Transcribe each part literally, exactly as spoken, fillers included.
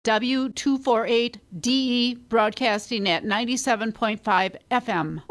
W two forty-eight D E broadcasting at ninety-seven point five F M.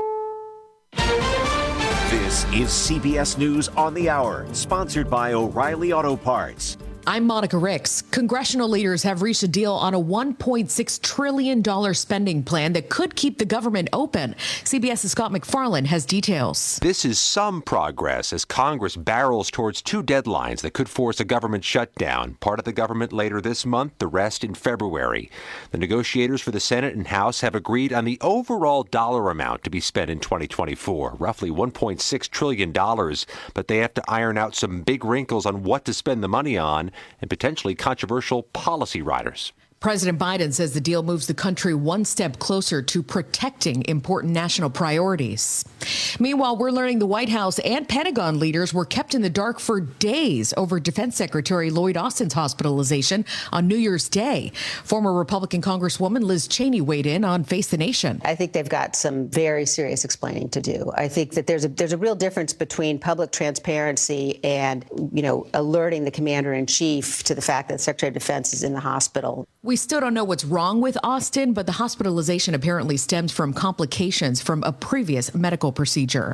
This is C B S News on the Hour, sponsored by O'Reilly Auto Parts. I'm Monica Ricks. Congressional leaders have reached a deal on a one point six trillion dollars spending plan that could keep the government open. CBS's Scott McFarland has details. This is some progress as Congress barrels towards two deadlines that could force a government shutdown. Part of the government later this month, the rest in February. The negotiators for the Senate and House have agreed on the overall dollar amount to be spent in twenty twenty-four, roughly one point six trillion dollars. But they have to iron out some big wrinkles on what to spend the money on and potentially controversial policy riders. President Biden says the deal moves the country one step closer to protecting important national priorities. Meanwhile, we're learning the White House and Pentagon leaders were kept in the dark for days over Defense Secretary Lloyd Austin's hospitalization on New Year's Day. Former Republican Congresswoman Liz Cheney weighed in on Face the Nation. I think they've got some very serious explaining to do. I think that there's a there's a real difference between public transparency and, you know, alerting the commander in chief to the fact that Secretary of Defense is in the hospital. We still don't know what's wrong with Austin, but the hospitalization apparently stems from complications from a previous medical procedure.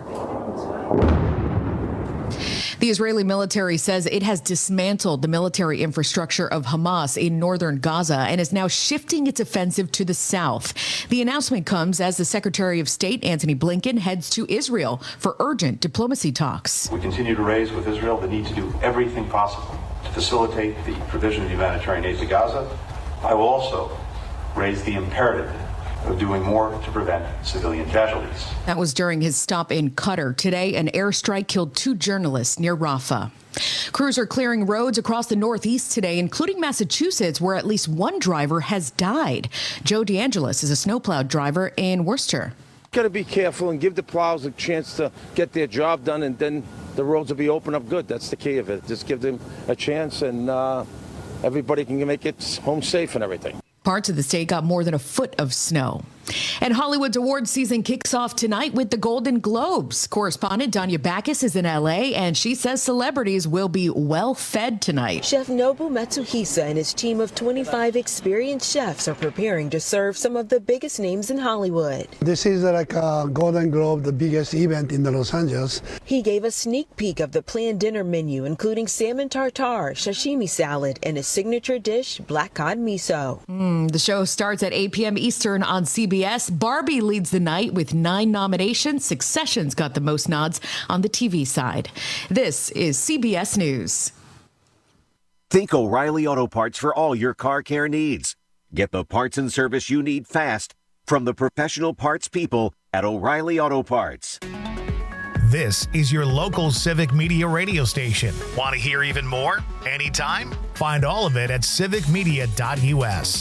The Israeli military says it has dismantled the military infrastructure of Hamas in northern Gaza and is now shifting its offensive to the south. The announcement comes as the Secretary of State, Antony Blinken, heads to Israel for urgent diplomacy talks. We continue to raise with Israel the need to do everything possible to facilitate the provision of humanitarian aid to Gaza. I will also raise the imperative of doing more to prevent civilian casualties. That was during his stop in Qatar. Today, an airstrike killed two journalists near Rafah. Crews are clearing roads across the Northeast today, including Massachusetts, where at least one driver has died. Joe DeAngelis is a snowplow driver in Worcester. Got to be careful and give the plows a chance to get their job done, and then the roads will be open up good. That's the key of it. Just give them a chance, and uh, everybody can make it home safe and everything. Parts of the state got more than a foot of snow. And Hollywood's award season kicks off tonight with the Golden Globes. Correspondent Danya Backus is in L A, and she says celebrities will be well fed tonight. Chef Nobu Matsuhisa and his team of twenty-five experienced chefs are preparing to serve some of the biggest names in Hollywood. This is like a Golden Globe, the biggest event in Los Angeles. He gave a sneak peek of the planned dinner menu, including salmon tartare, sashimi salad, and a signature dish, black cod miso. Mm, the show starts at eight p.m. Eastern on C B S. Barbie leads the night with nine nominations. Succession's got the most nods on the T V side. This is C B S News. Think O'Reilly Auto Parts for all your car care needs. Get the parts and service you need fast from the professional parts people at O'Reilly Auto Parts. This is your local Civic Media radio station. Want to hear even more? Anytime? Find all of it at civic media dot U S.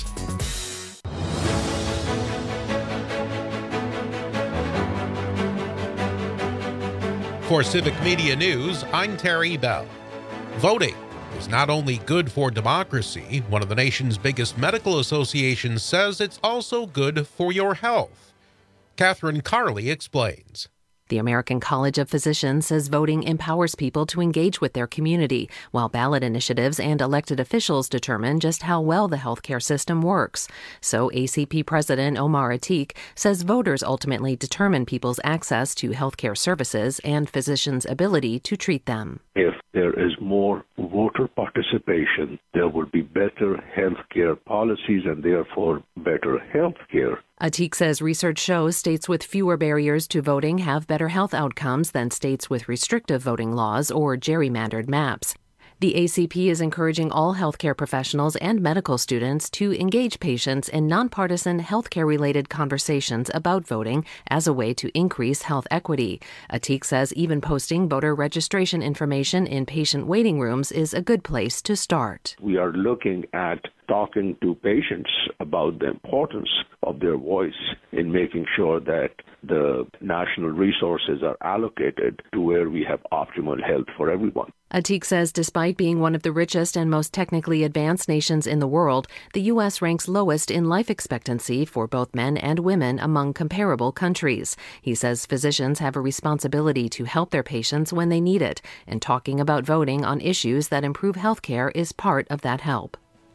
For Civic Media News, I'm Terry Bell. Voting is not only good for democracy, one of the nation's biggest medical associations says it's also good for your health. Catherine Carley explains. The American College of Physicians says voting empowers people to engage with their community, while ballot initiatives and elected officials determine just how well the healthcare system works. So A C P President Omar Atiq says voters ultimately determine people's access to healthcare services and physicians' ability to treat them. If there is more voter participation, there will be better healthcare policies and therefore better healthcare. Atiq says research shows states with fewer barriers to voting have better health outcomes than states with restrictive voting laws or gerrymandered maps. The A C P is encouraging all healthcare professionals and medical students to engage patients in nonpartisan healthcare-related conversations about voting as a way to increase health equity. Atiq says even posting voter registration information in patient waiting rooms is a good place to start. We are looking at talking to patients about the importance of their voice in making sure that the national resources are allocated to where we have optimal health for everyone. Atiq says despite being one of the richest and most technically advanced nations in the world, the U S ranks lowest in life expectancy for both men and women among comparable countries. He says physicians have a responsibility to help their patients when they need it, and talking about voting on issues that improve health care is part of that help.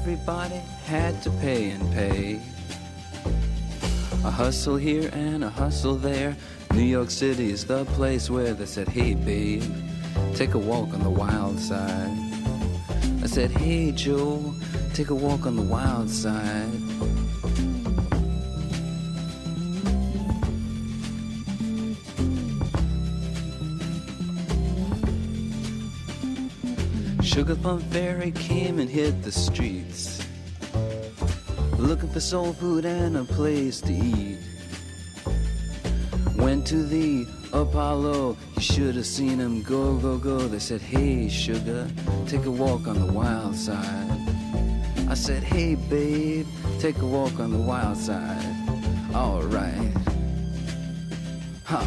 everybody had to pay and pay. A hustle here and a hustle there. New York City is the place where they said, hey babe, take a walk on the wild side. I said, hey Joe, take a walk on the wild side. Sugar Plum Fairy came and hit the streets, looking for soul food and a place to eat. Went to the Apollo, you should have seen him go, go, go. They said, hey sugar, take a walk on the wild side. I said, hey babe, take a walk on the wild side. All right. Ha.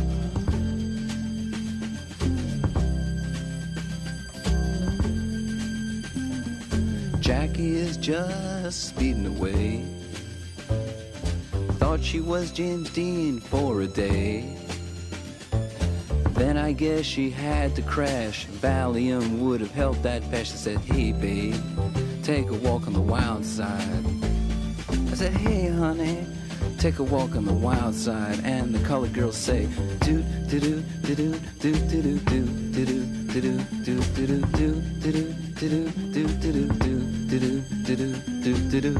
Jackie is just speeding away. Thought she was James Dean for a day. Then I guess she had to crash. Valium would have helped that patch. I said, hey babe, take a walk on the wild side. I said, hey honey, take a walk on the wild side. And the colored girls say, do do do do do do do do do do do do do do do do do. Do do do do do do do do do do do.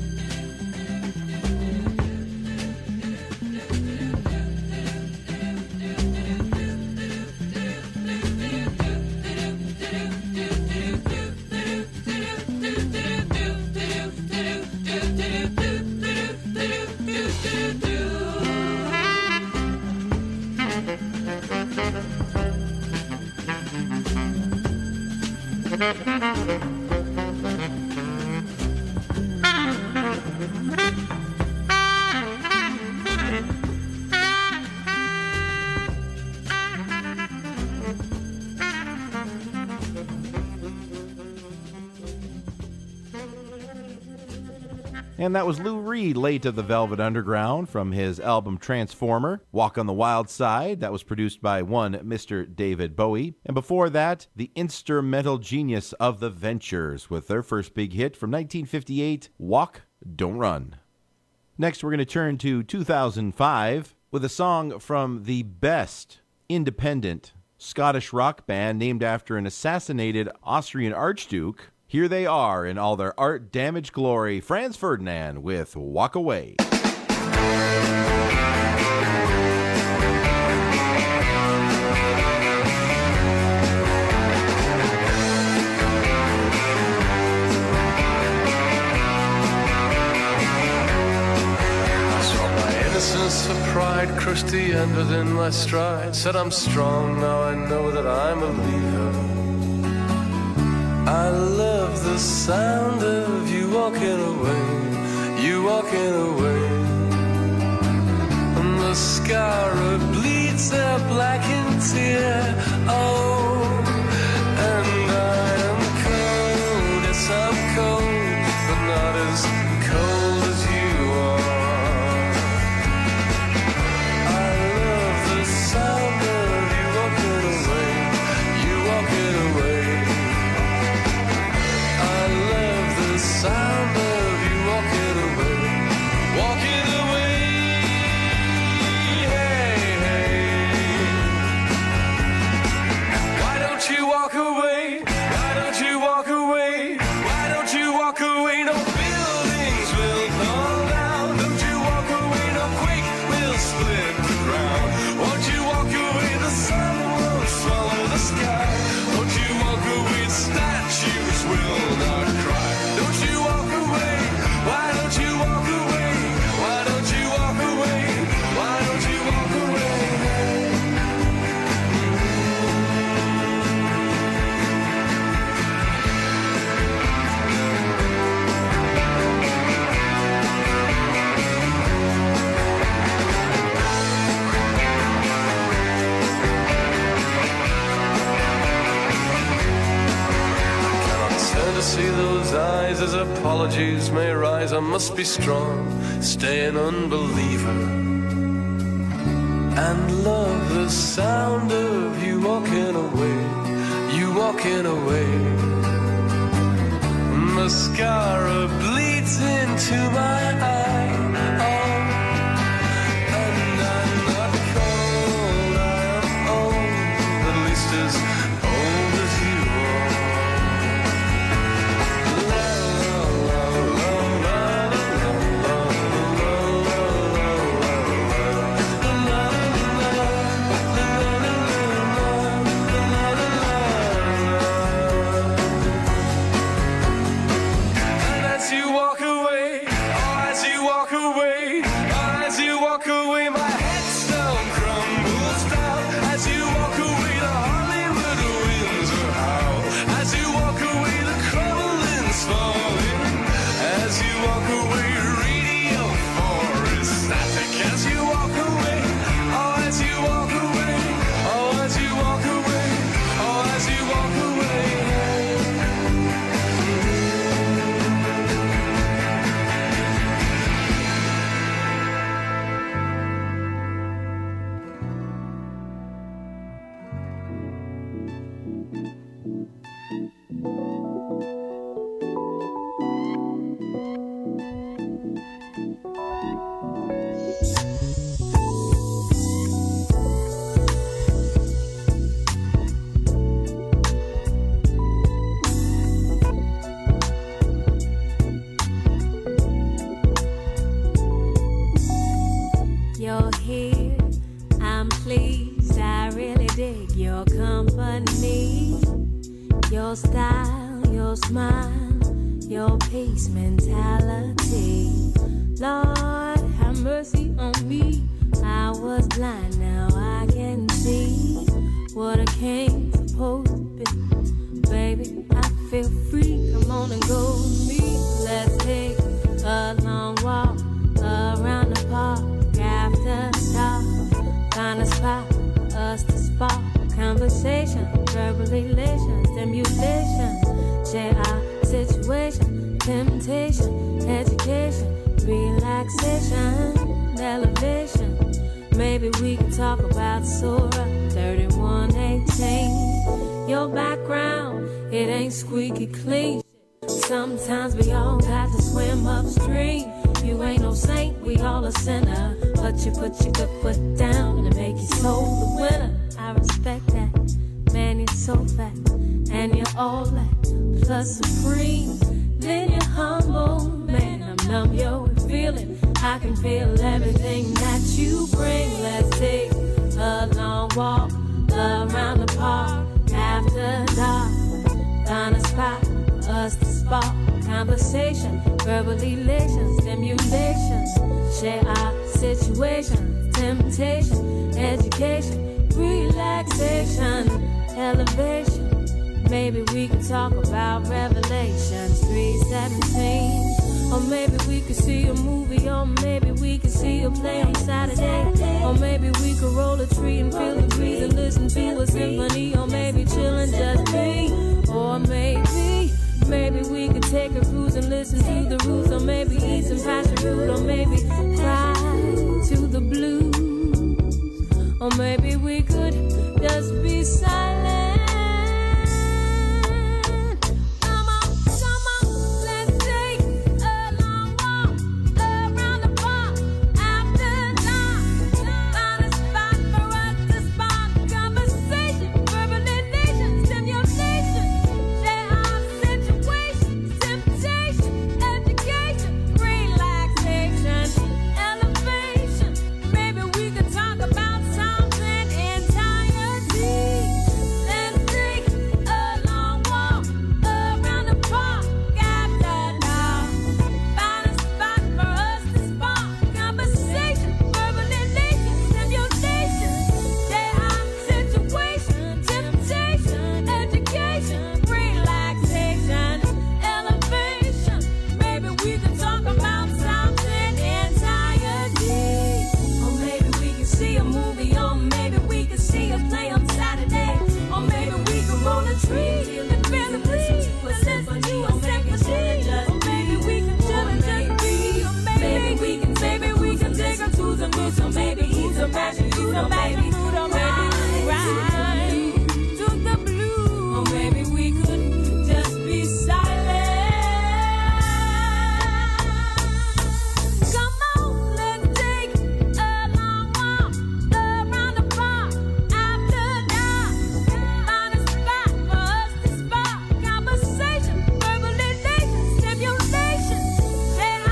And that was Lou Reed, late of the Velvet Underground, from his album Transformer. Walk on the Wild Side, that was produced by one Mister David Bowie. And before that, the instrumental genius of the Ventures, with their first big hit from nineteen fifty-eight, Walk, Don't Run. Next, we're going to turn to two thousand five with a song from the best independent Scottish rock band named after an assassinated Austrian Archduke. Here they are in all their art-damaged glory, Franz Ferdinand with Walk Away. Innocence for pride crushed the end within my stride. Said I'm strong, now I know that I'm a leader. I love the sound of you walking away, you walking away. And the scar bleeds a blackened tear. Oh, and I am cold, yes I'm cold, but not as cold as you are. Sound of you walking away, you walking away. I love the sound of you walking away, walking away. Hey, hey. Why don't you walk away? Why don't you walk away? Why don't you walk away? No buildings will fall down. Don't you walk away? No quake will split the ground. Won't you walk away? The sun won't swallow the sky. Won't you walk away? Statues will not cry. Don't you walk away? Why don't you walk away? Why don't you walk away? Why don't you walk away? To see those eyes as apologies may rise, I must be strong, stay an unbeliever, and love the sound of you walking away, you walking away. Mascara face mentality. Lord, have mercy on me. I was blind, now I can see what a king's supposed to be. Baby, I feel free. Come on and go with me. Let's take a long walk around the park after dark. Find a spot for us to spark conversation, verbal elation, stimulation. Share our situation, temptation, education, relaxation, elevation. Maybe we can talk about Surah thirty-one eighteen. Your background, it ain't squeaky clean. Sometimes we all got to swim upstream. You ain't no saint, we all a sinner. But you put your good foot down and make your soul the winner. I respect that. Man, you're so fat, and you're all that, plus supreme. Then you're humble, man, I'm numb, yo, and feeling. I can feel everything that you bring. Let's take a long walk around the park after dark. Find a spot for us to spark conversation, verbal elation, stimulation. Share our situation, temptation, education, relaxation, elevation. Maybe we can talk about Revelations three seventeen. Or maybe we could see a movie, or maybe we could see a play on Saturday. Or maybe we could roll a tree and feel the breeze and listen to a symphony. Or maybe chill and just be. Or maybe, maybe we could take a cruise and listen to the roots. Or maybe eat some passion fruit. Or maybe cry to the blues. Or maybe we could just be silent.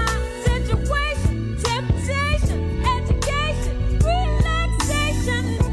Relaxation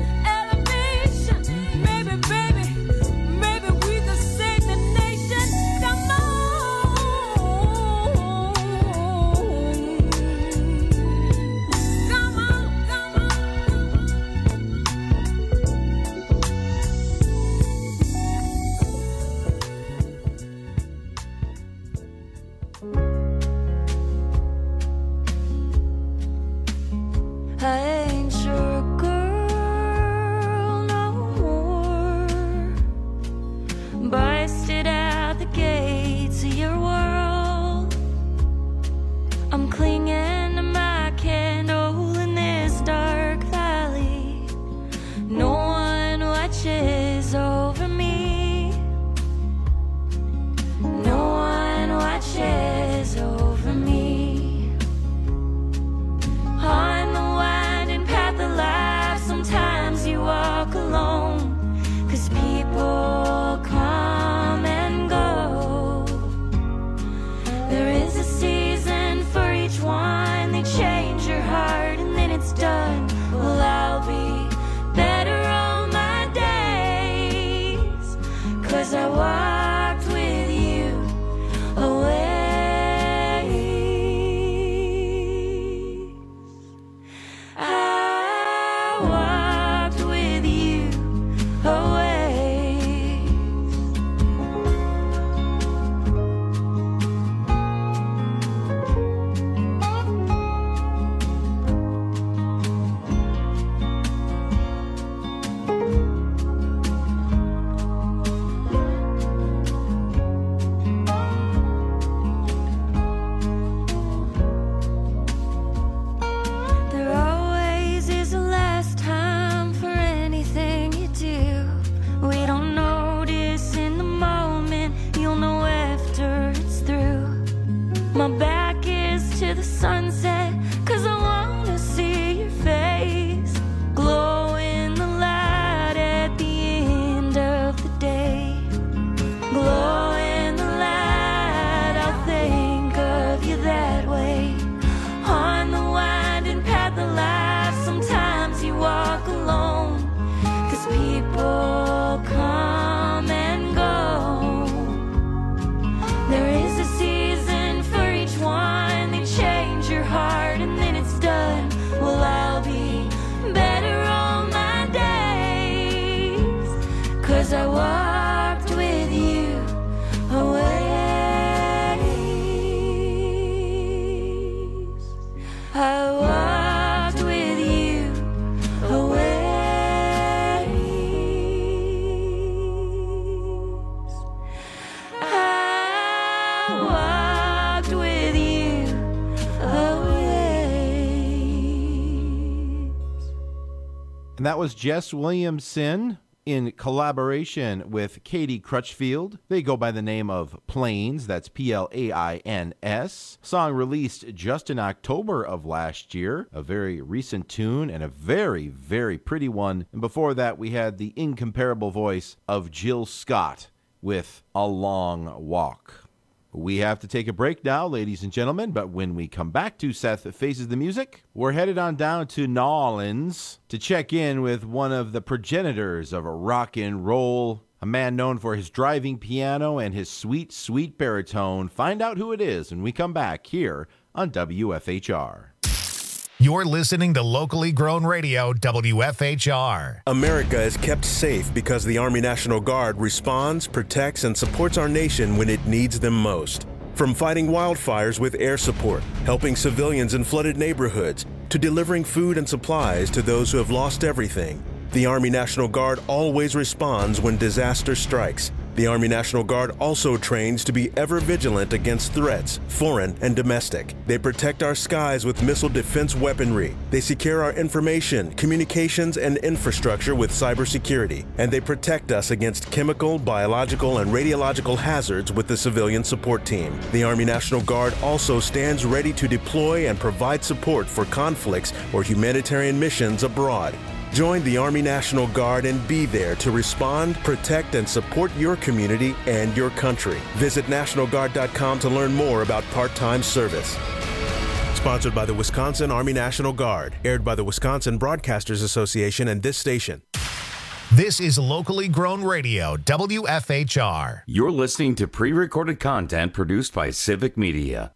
And that was Jess Williamson in collaboration with Katie Crutchfield. They go by the name of Plains. That's P L A I N S. Song released just in October of last year. A very recent tune and a very, very pretty one. And before that, we had the incomparable voice of Jill Scott with A Long Walk. We have to take a break now, ladies and gentlemen, but when we come back to Seth Faces the Music, we're headed on down to New Orleans to check in with one of the progenitors of rock and roll, a man known for his driving piano and his sweet, sweet baritone. Find out who it is when we come back here on W F H R. You're listening to locally grown radio, W F H R. America is kept safe because the Army National Guard responds, protects, and supports our nation when it needs them most. From fighting wildfires with air support, helping civilians in flooded neighborhoods, to delivering food and supplies to those who have lost everything, the Army National Guard always responds when disaster strikes. The Army National Guard also trains to be ever vigilant against threats, foreign and domestic. They protect our skies with missile defense weaponry. They secure our information, communications, and infrastructure with cybersecurity. And they protect us against chemical, biological, and radiological hazards with the civilian support team. The Army National Guard also stands ready to deploy and provide support for conflicts or humanitarian missions abroad. Join the Army National Guard and be there to respond, protect, and support your community and your country. Visit National Guard dot com to learn more about part-time service. Sponsored by the Wisconsin Army National Guard. Aired by the Wisconsin Broadcasters Association and this station. This is locally grown radio, W F H R. You're listening to pre-recorded content produced by Civic Media.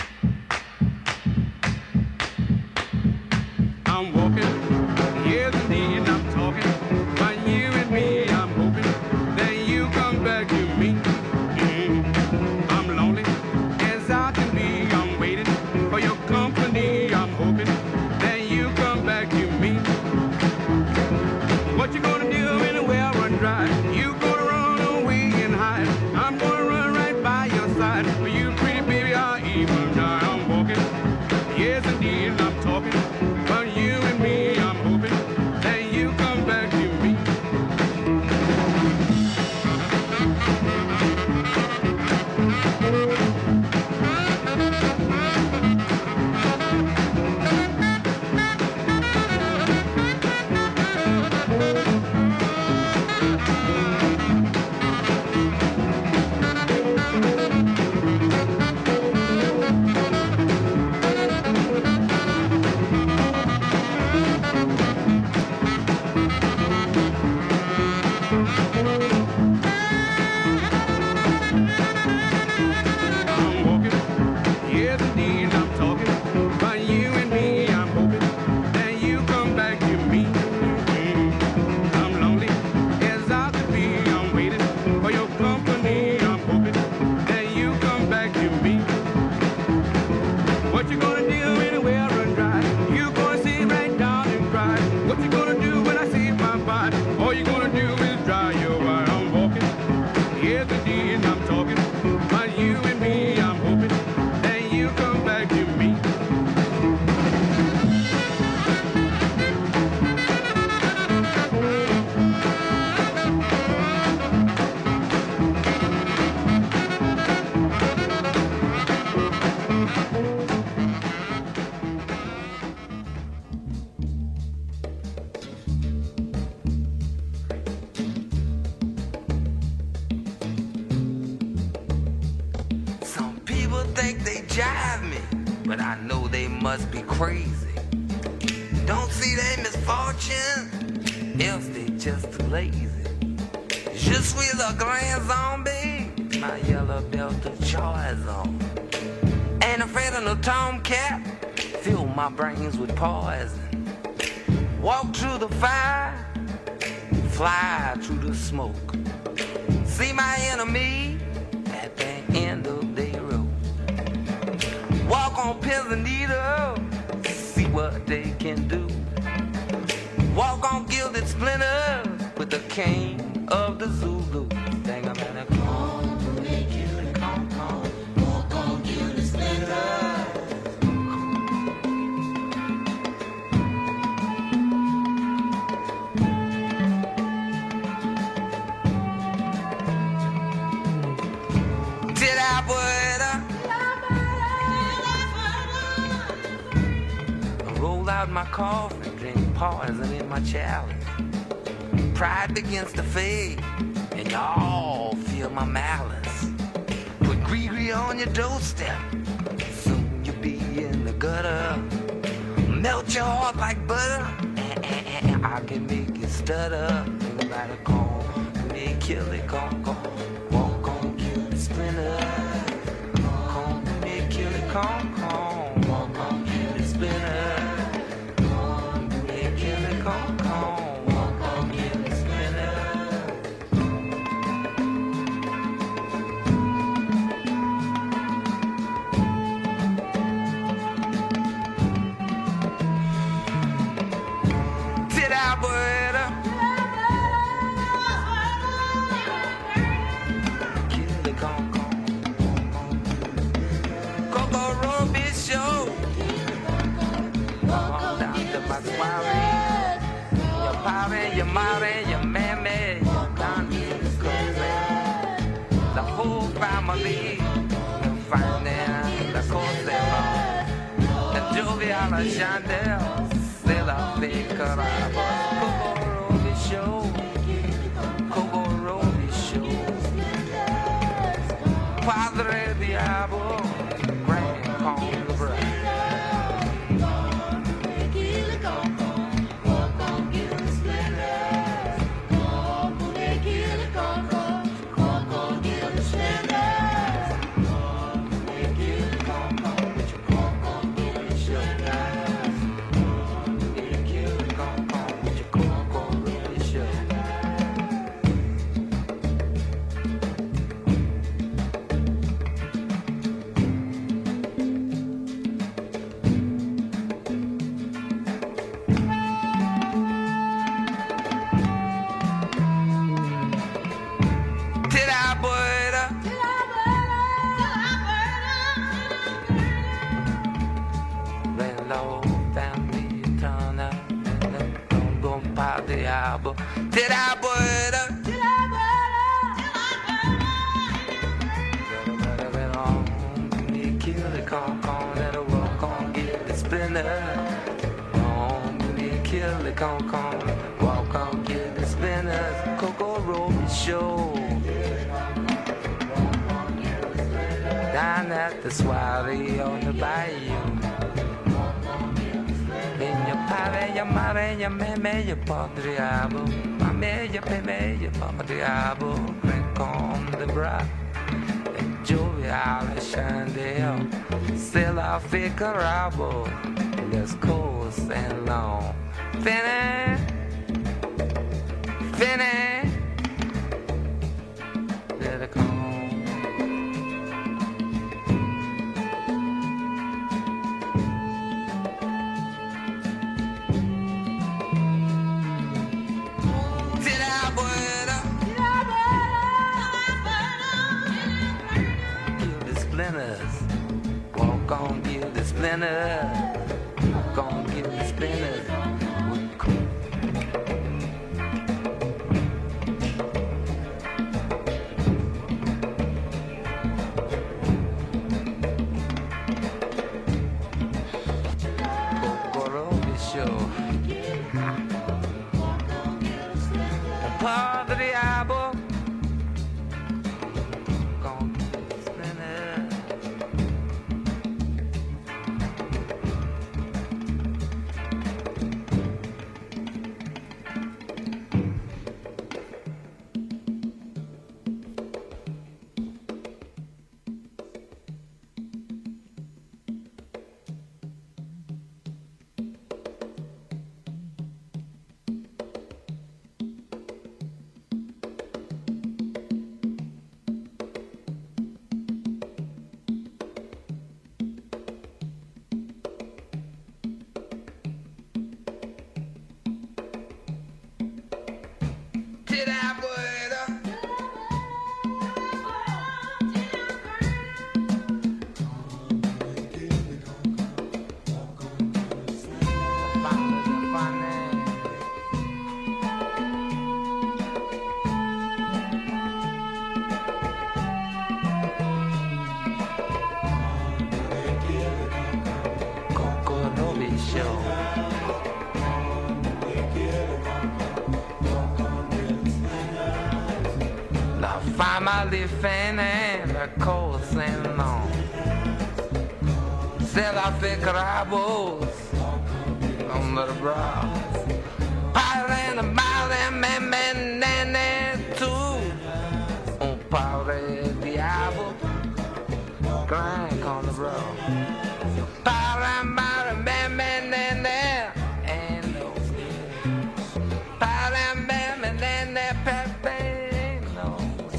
I'm walking. Yes, indeed, I'm talking. But you and me, I'm hoping that you come back to me. Mm-hmm. I'm lonely as I can be. I'm waiting for your company. I'm hoping that you come back to me. What you gonna do when the well run dry? You gonna run away and hide. I'm gonna run right by your side. For you, pretty baby, I'll even die. I'm walking. Yes, indeed, I'm talking. But you and me, I'm hoping that you come back to me. I'm walking, yes indeed I'm talking, but you and me, I'm hoping that you come back to me. Mm, I'm lonely as I could be, I'm waiting for your company. I'm hoping that you come back to me. What you gonna do when the well run dry? You gonna sit right down and cry. What you gonna do when I save my body? All you gonna do is dry your eye. I'm walking, yes indeed I'm talking, but you and me, I'm hoping that you come back to me. Some people think they jive me, but I know they must be crazy. Don't see they misfortune, else they just too lazy. Je suis le grand zombie, my yellow belt of choice on. Ain't afraid of no tomcat, fill my brains with poison. Walk through the fire, fly through the smoke. See my enemy at the end of their road. Walk on pins and needles, see what they can do. Walk on gilded splinters with the king of the Zulu. Dang, I'm gonna come to make you the come, come. Walk on gilded splinters. out my coffin, drink poison in my chalice. Pride begins to fade, and y'all feel my malice. Put Gree-Gree on your doorstep, soon you'll be in the gutter. Melt your heart like butter, and, and, and I can make you stutter. Anybody call me, kill it, come, come. Walk on, kill the splinter. Come me, kill it, come, come. Walk on, kill the splinter. Come me, kill it, come, come. Walk on, kill the splinter. Did I word up? Kill it, come, come. Coco Roby show. Come down to my soiree. Your party, your mommy, your mammy, your auntie, your cousin. The whole family. You'll find them, the Costello. The jovial Chandel. Still a fake carabo. Coco Roby show. Coco Roby show. Padre Diablo. Grand Cobra. Did I word up? Ran low, family, turn up, and then boom, boom, pop the album. Did I word up? Did I word up? Kill the con-con, let her walk on, get the splinter. On, kill the con-con, walk on, get the spinners. Coco Roby show. Down at the soiree on the bayou. In your party, your mommy, your mammy, your padriabo. Mommy, your baby, your padriabo. Drink on the bra. And jovial Chandel. Still I figure out. Let's coast and long. Finny, Finny. Let it come. Did I word up? Kill the splinters. Walk on, kill the splinters. Walk on, kill the splinters. Coco Roby show. Padre Diablo. Gonna spin it. Did I word up? Coco Roby show. Molly Fanning, the cold sailing on. Self-Ficarables on the brow. Piling a miling man, man, man, man, too. On Power Diablo, crank on the brow. Piling, miling, man, man, man, man, and no. Piling, man, man, man, man, pepe, no.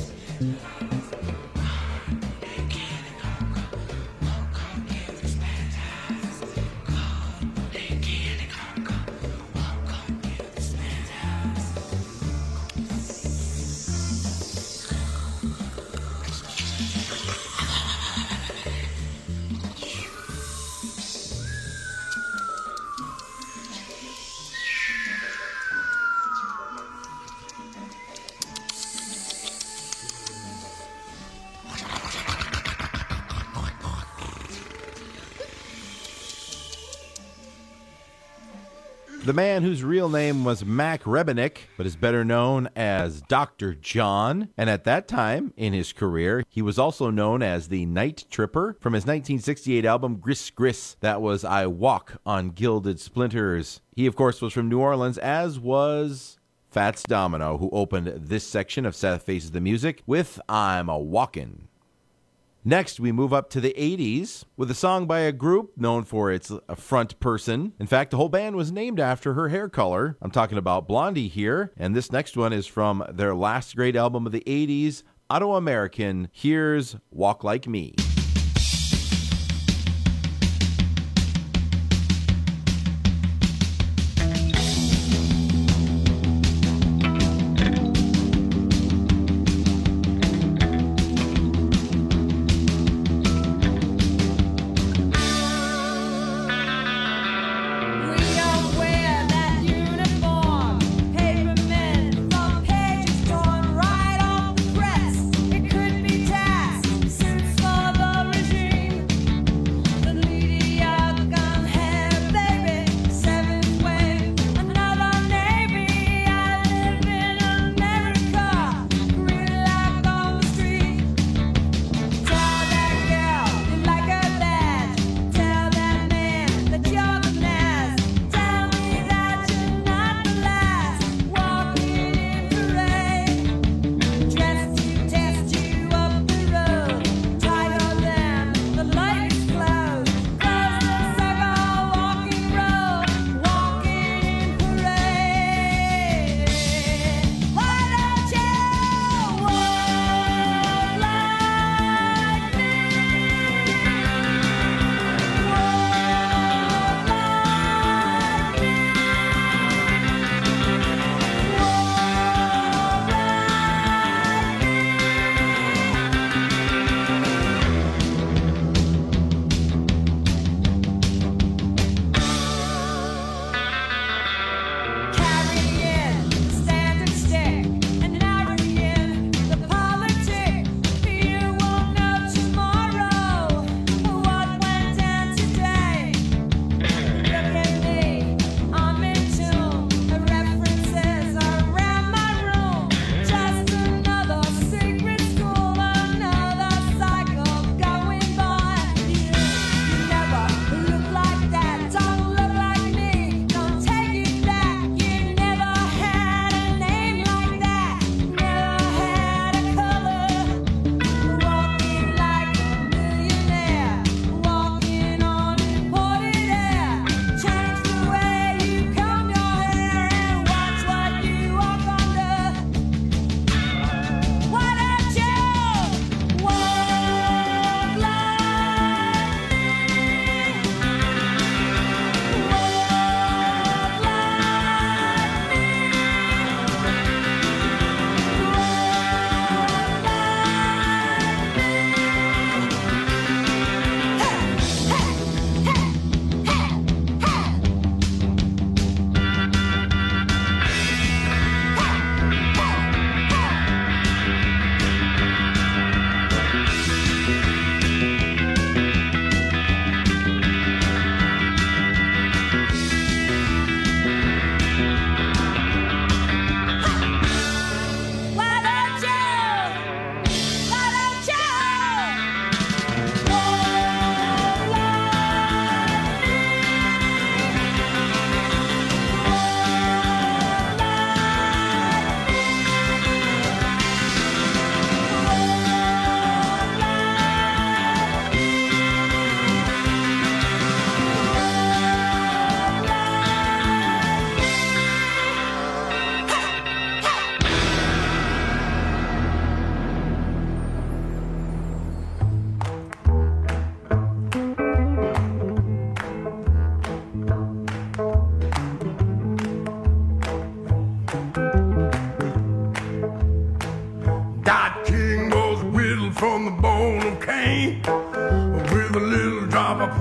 The man whose real name was Mac Rebennack, but is better known as Doctor John. And at that time in his career, he was also known as the Night Tripper from his nineteen sixty-eight album Gris Gris. That was I Walk on Gilded Splinters. He, of course, was from New Orleans, as was Fats Domino, who opened this section of Seth Faces the Music with I'm a Walkin'. Next, we move up to the eighties with a song by a group known for its front person. In fact, the whole band was named after her hair color. I'm talking about Blondie here, and this next one is from their last great album of the eighties, Auto-American. Here's Walk Like Me. Pages torn right off the press. It could be tasked, suits for the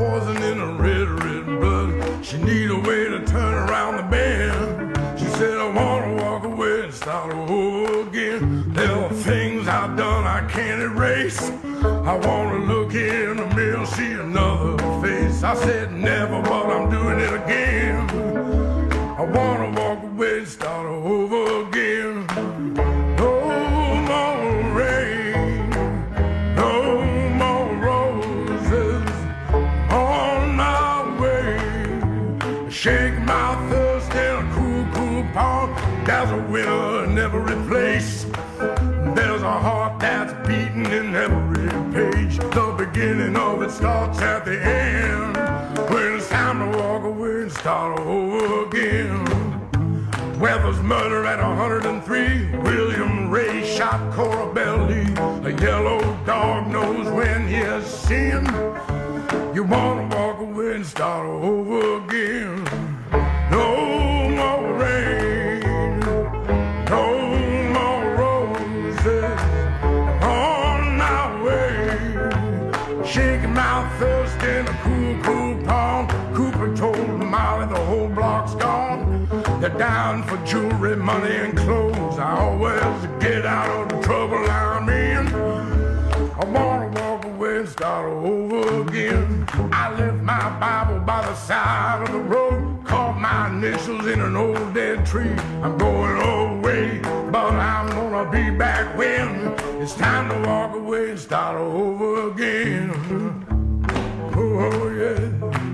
poison in her red, red blood. She need a way to turn around the bend. She said, I wanna walk away and start over again. There are things I've done I can't erase. I wanna look in the mirror, see another face. I said never, but I'm doing it again. I wanna walk away and start over again. No more rain, no more roses on my way. Shake my thirst in a cool, cool pond. There's a winner in every place. There's a heart that's beating in every page. The beginning of it starts at the end. When it's time to walk away and start over again. Weather's murder at one hundred three. William Ray shot Cora Belly. A yellow dog knows when he has sinned. You wanna walk away and start over again. No more rain, no more roses on my way. Shaking my thirst in a cool, cool pond. Cooper told Molly the whole block's gone. They're down for jewelry, money, and clothes. I always get out of the trouble I'm in. I wanna walk away and start over again. I left my Bible by the side of the road, carved my initials in an old dead tree. I'm going away, but I'm gonna be back when it's time to walk away and start over again. Oh, yeah.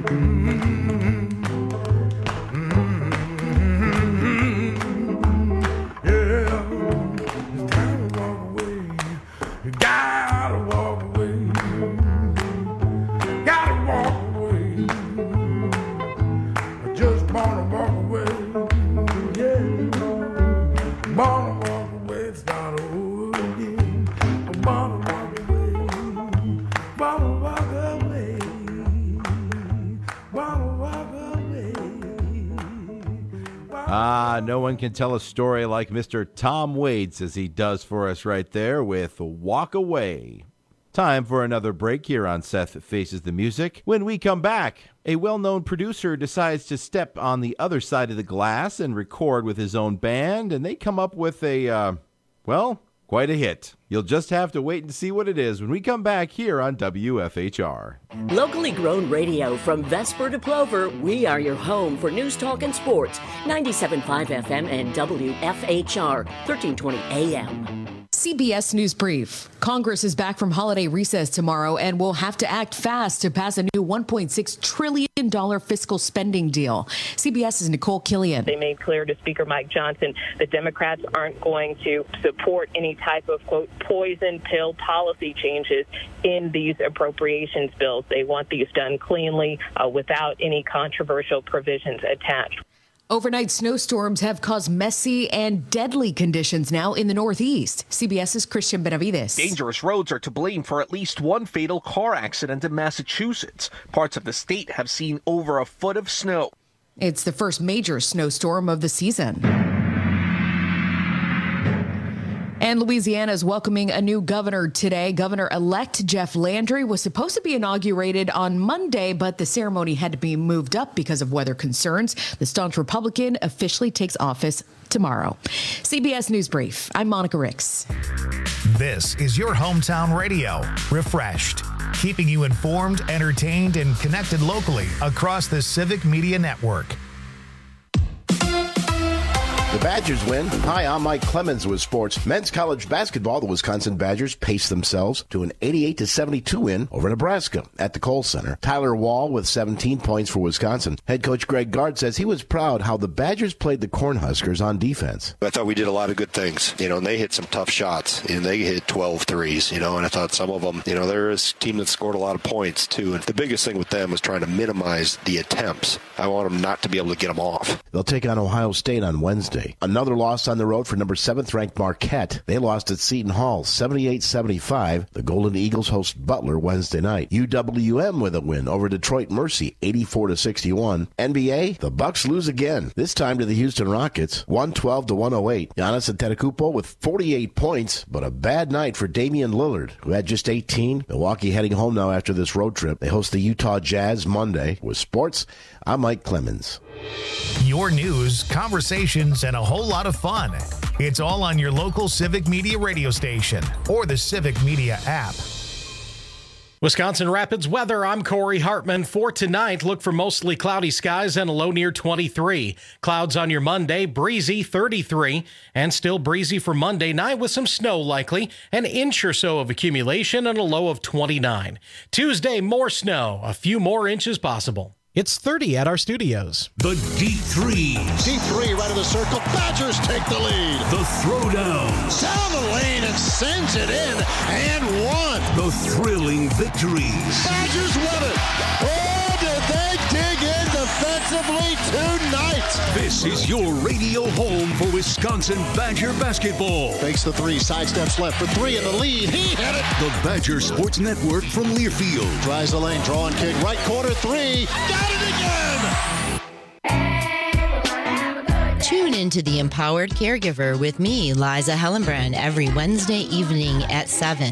Gotta walk away, gotta walk away. I just wanna walk away, yeah. Wanna walk away, start over again. I wanna walk away, wanna walk away, wanna walk away. Ah, no one can tell a story like Mister Tom Waits as he does for us right there with Walk Away. Time for another break here on Seth Faces the Music. When we come back, a well-known producer decides to step on the other side of the glass and record with his own band, and they come up with a, uh, well, quite a hit. You'll just have to wait and see what it is when we come back here on W F H R. Locally grown radio from Vesper to Plover, we are your home for news, talk, and sports. ninety-seven point five F M and W F H R, thirteen twenty A M. C B S News Brief. Congress is back from holiday recess tomorrow and will have to act fast to pass a new one point six trillion dollars fiscal spending deal. CBS's Nicole Killian. They made clear to Speaker Mike Johnson that Democrats aren't going to support any type of, quote, poison pill policy changes in these appropriations bills. They want these done cleanly uh, without any controversial provisions attached. Overnight snowstorms have caused messy and deadly conditions now in the Northeast. CBS's Christian Benavides. Dangerous roads are to blame for at least one fatal car accident in Massachusetts. Parts of the state have seen over a foot of snow. It's the first major snowstorm of the season. And Louisiana is welcoming a new governor today. Governor-elect Jeff Landry was supposed to be inaugurated on Monday, but the ceremony had to be moved up because of weather concerns. The staunch Republican officially takes office tomorrow. C B S News Brief. I'm Monica Ricks. This is your hometown radio, refreshed, keeping you informed, entertained, and connected locally across the Civic Media Network. The Badgers win. Hi, I'm Mike Clemens with sports. Men's college basketball, the Wisconsin Badgers paced themselves to an eighty-eight to seventy-two win over Nebraska at the Kohl Center. Tyler Wall with seventeen points for Wisconsin. Head coach Greg Gard says he was proud how the Badgers played the Cornhuskers on defense. I thought we did a lot of good things, you know, and they hit some tough shots, and they hit twelve threes, you know, and I thought some of them, you know, they're a team that scored a lot of points, too, and the biggest thing with them was trying to minimize the attempts. I want them not to be able to get them off. They'll take on Ohio State on Wednesday. Tuesday. Another loss on the road for number seventh ranked Marquette. They lost at Seton Hall seventy-eight seventy-five. The Golden Eagles host Butler Wednesday night. U W M with a win over Detroit Mercy eighty-four to sixty-one. N B A, the Bucks lose again, this time to the Houston Rockets one twelve to one oh eight. Giannis Antetokounmpo with forty-eight points, but a bad night for Damian Lillard, who had just eighteen. Milwaukee heading home now after this road trip. They host the Utah Jazz Monday. With sports, I'm Mike Clemens. Your news, conversations, and a whole lot of fun. It's all on your local Civic Media radio station or the Civic Media app. Wisconsin Rapids weather, I'm Corey Hartman. For tonight, look for mostly cloudy skies and a low near twenty-three. Clouds on your Monday, breezy thirty-three, and still breezy for Monday night with some snow likely, an inch or so of accumulation and a low of twenty-nine. Tuesday, more snow, a few more inches possible. It's thirty at our studios. The deep threes. Deep three right of the circle. Badgers take the lead. The throwdowns. Down the lane and sends it in and one. The thrilling victories. Badgers win it. Oh, did they dig in defensively tonight? This is your radio home for Wisconsin Badger basketball. Fakes the three, sidesteps left for three in the lead. He hit it. The Badger Sports Network from Learfield. Tries the lane, draw and kick, right corner three. Got it again. Tune into The Empowered Caregiver with me, Liza Hellenbrand, every Wednesday evening at seven.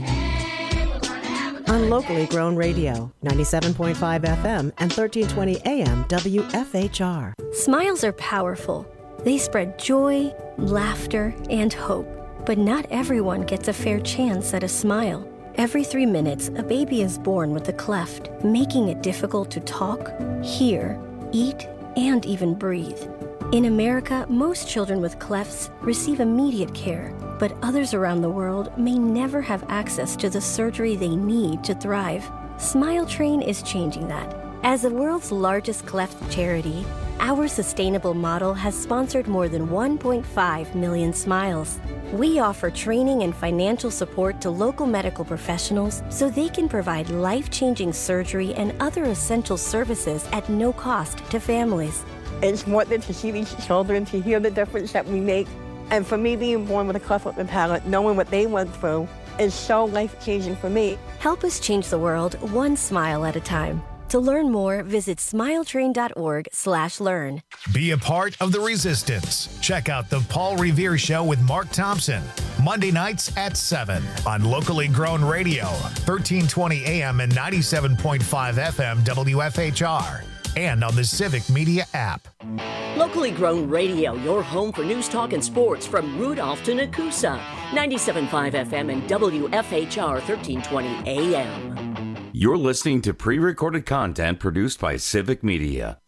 On locally grown radio, ninety-seven point five F M and thirteen twenty A M W F H R. Smiles are powerful. They spread joy, laughter, and hope. But not everyone gets a fair chance at a smile. Every three minutes, a baby is born with a cleft, making it difficult to talk, hear, eat, and even breathe. In America, most children with clefts receive immediate care, but others around the world may never have access to the surgery they need to thrive. Smile Train is changing that. As the world's largest cleft charity, our sustainable model has sponsored more than one point five million smiles. We offer training and financial support to local medical professionals so they can provide life-changing surgery and other essential services at no cost to families. It's important to see these children, to hear the difference that we make. And for me, being born with a cleft lip and palate, knowing what they went through, is so life-changing for me. Help us change the world one smile at a time. To learn more, visit smiletrain.org slash learn. Be a part of the resistance. Check out the Paul Revere Show with Mark Thompson, Monday nights at seven on locally grown radio, thirteen twenty A M and ninety-seven point five F M W F H R, and on the Civic Media app. Locally grown radio, your home for news, talk, and sports from Rudolph to Nakusa, ninety-seven point five F M and W F H R thirteen twenty A M. You're listening to pre-recorded content produced by Civic Media.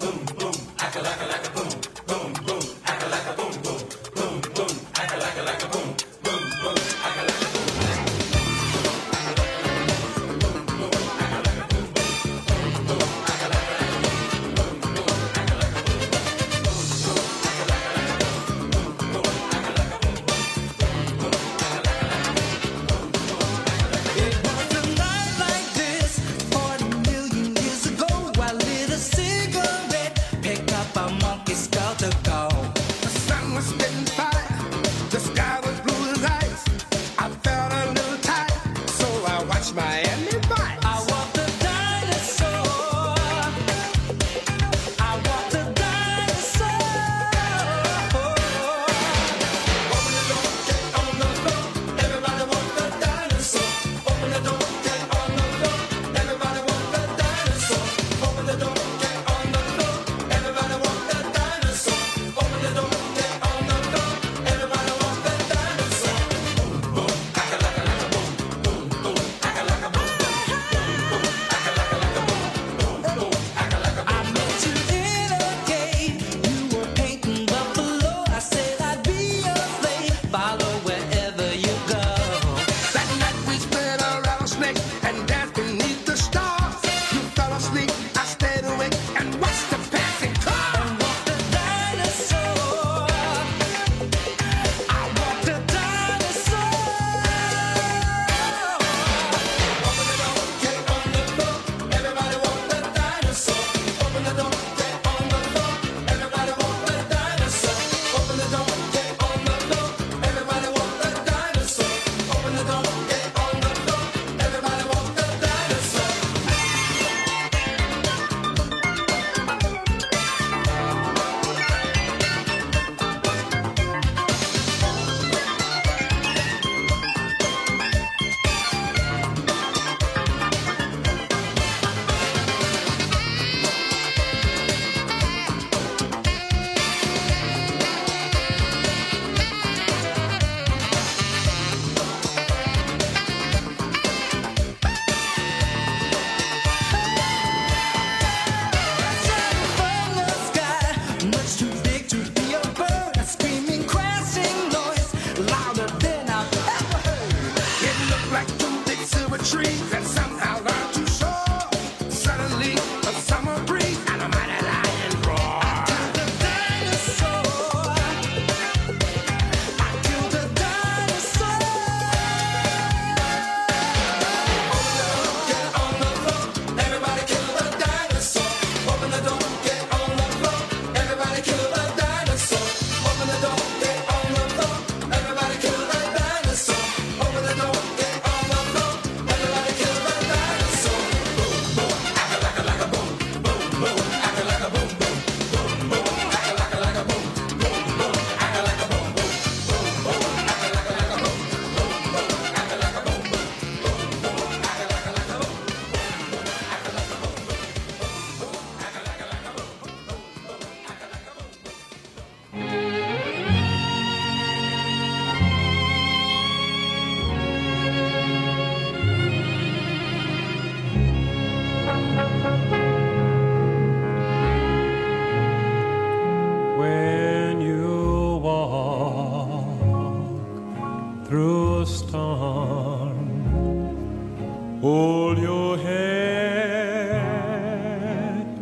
Cigarette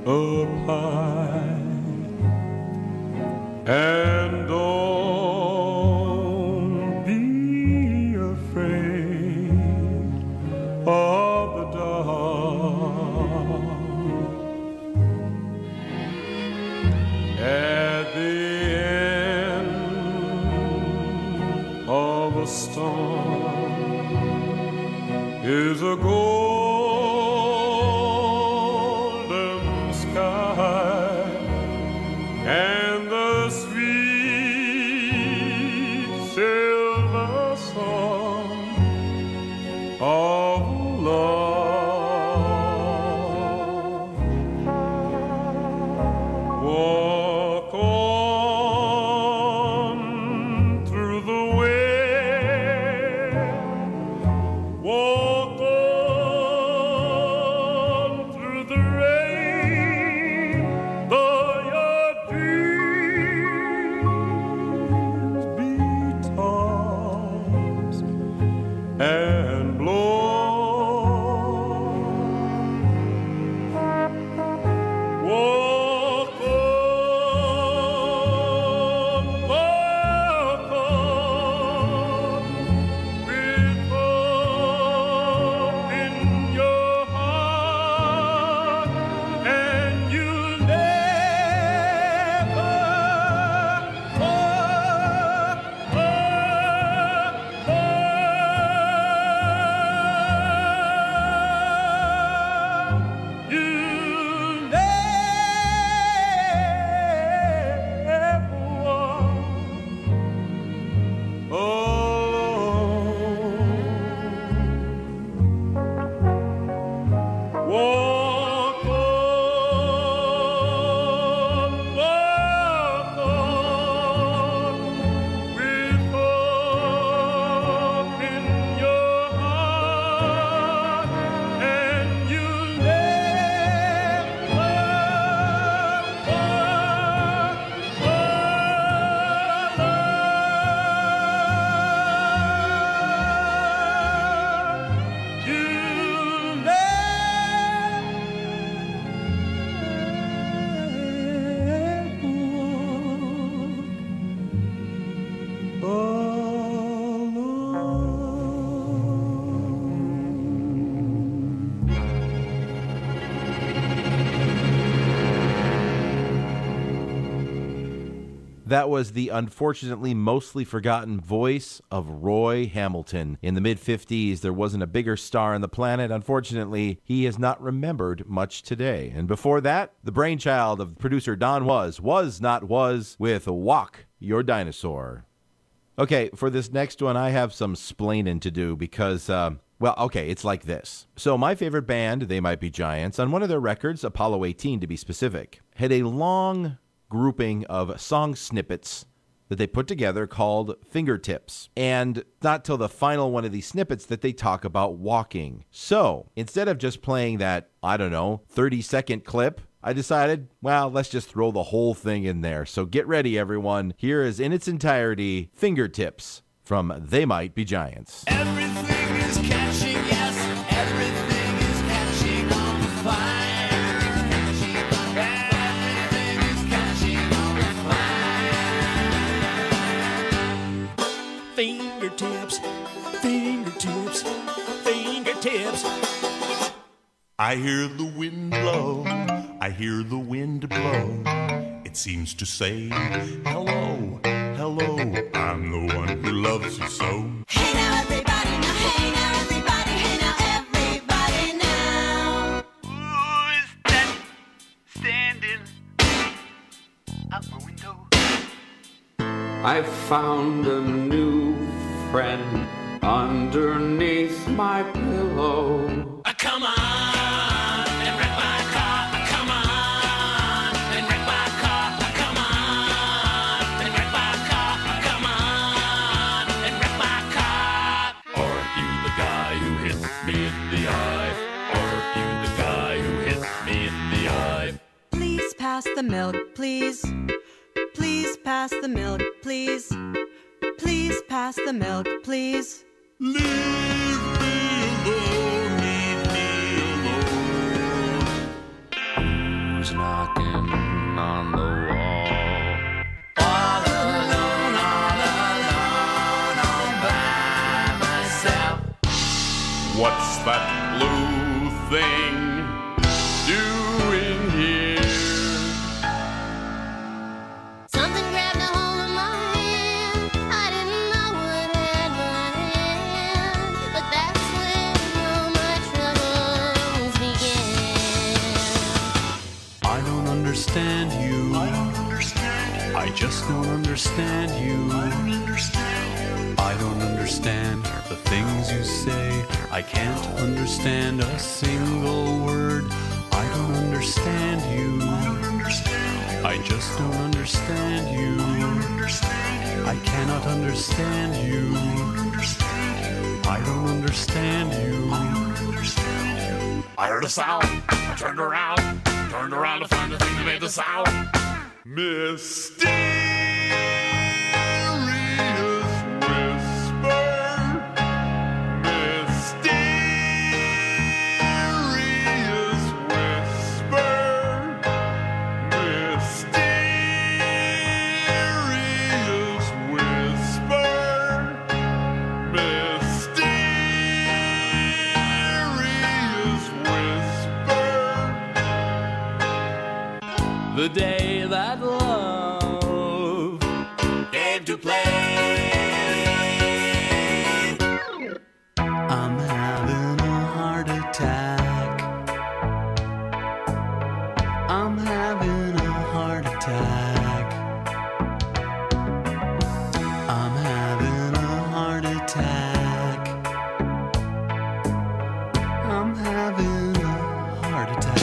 up high, and don't be afraid of the dark. At the end of a storm is a golden sky and the sweet silver song of love. Walk on through the way. Walk on through the rain, though your dreams be tossed and blown. Walk on, walk on, with hope in your heart, and you'll never walk alone. You'll never walk alone. Walk on, walk on, with hope in your heart, and you'll never walk alone. You'll That was the unfortunately mostly forgotten voice of Roy Hamilton. In the mid-fifties, there wasn't a bigger star on the planet. Unfortunately, he is not remembered much today. And before that, the brainchild of producer Don Was, Was Not Was, with Walk Your Dinosaur. Okay, for this next one, I have some splaining to do because, uh, well, okay, it's like this. So my favorite band, They Might Be Giants, on one of their records, Apollo eighteen to be specific, had a long grouping of song snippets that they put together called Fingertips. And not till the final one of these snippets that they talk about walking. So instead of just playing that, I don't know, thirty second clip, I decided, well, let's just throw the whole thing in there. So get ready, everyone. Here is in its entirety, Fingertips from They Might Be Giants. Everything is catching, yes, everything is catching on fire. Everything is catching on fire. Fingertips, fingertips, fingertips. I hear the wind blow, I hear the wind blow. It seems to say, hello, hello, I'm the one who loves you so. Hey now everybody, now hey now everybody, hey now everybody now. Who's that standing out my window? I found a new friend underneath my pillow. Uh, come on and wreck my car. Uh, come on and wreck my car. Uh, come on and wreck my car. Uh, come on and wreck my car. Aren't you the guy who hit me in the eye? Aren't you the guy who hit me in the eye? Please pass the milk, please. Please pass the milk, please. Please pass the milk, please. Leave me alone, leave me alone. who's knocking on the wall. All alone, all alone, all by myself. What's that blue thing doing here? Something grabbed a hold of my hand. I didn't know what had my hand, but that's when all my troubles began. I don't understand you. I don't understand you. I just don't understand you. I don't understand you. I don't understand the things you say. I can't understand a single word. I don't understand you. I don't understand you. I just don't understand you. I don't understand you. I cannot understand you. I don't understand you. I don't understand you. I don't understand you. I heard a sound. I turned around. Turned around to find the thing that made the sound. Mysterious whisper. Mysterious whisper. Mysterious whisper. Mysterious whisper. The day that love Came to play. I'm having a heart attack. I'm having a heart attack. I'm having a heart attack. I'm having a heart attack.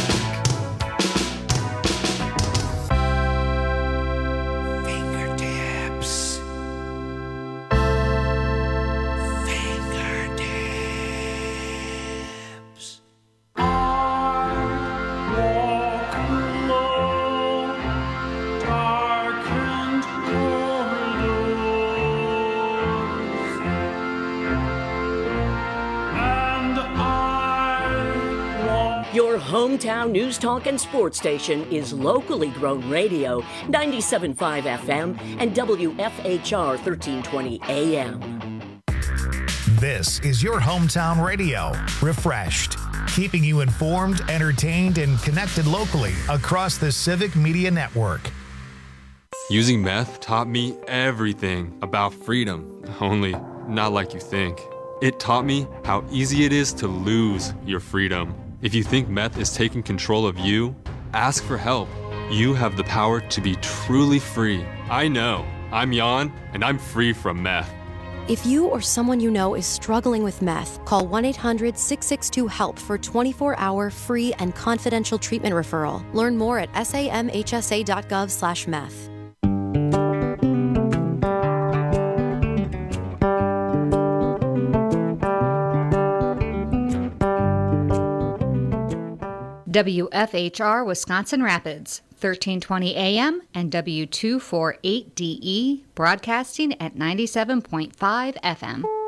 Fingertips. Fingertips. Walk alone, darkened corridors, and I walk. Your hometown news, talk, and sports station is locally grown radio, ninety-seven point five F M and W F H R thirteen twenty A M. This is your hometown radio, refreshed, keeping you informed, entertained, and connected locally across the Civic Media Network. Using meth taught me everything about freedom, only not like you think. It taught me how easy it is to lose your freedom. If you think meth is taking control of you, ask for help. You have the power to be truly free. I know. I'm Jan, and I'm free from meth. If you or someone you know is struggling with meth, call one eight hundred six six two HELP for twenty-four hour free and confidential treatment referral. Learn more at samhsa.gov slash meth. W F H R Wisconsin Rapids, thirteen twenty A M and W two forty-eight D E, broadcasting at ninety-seven point five F M.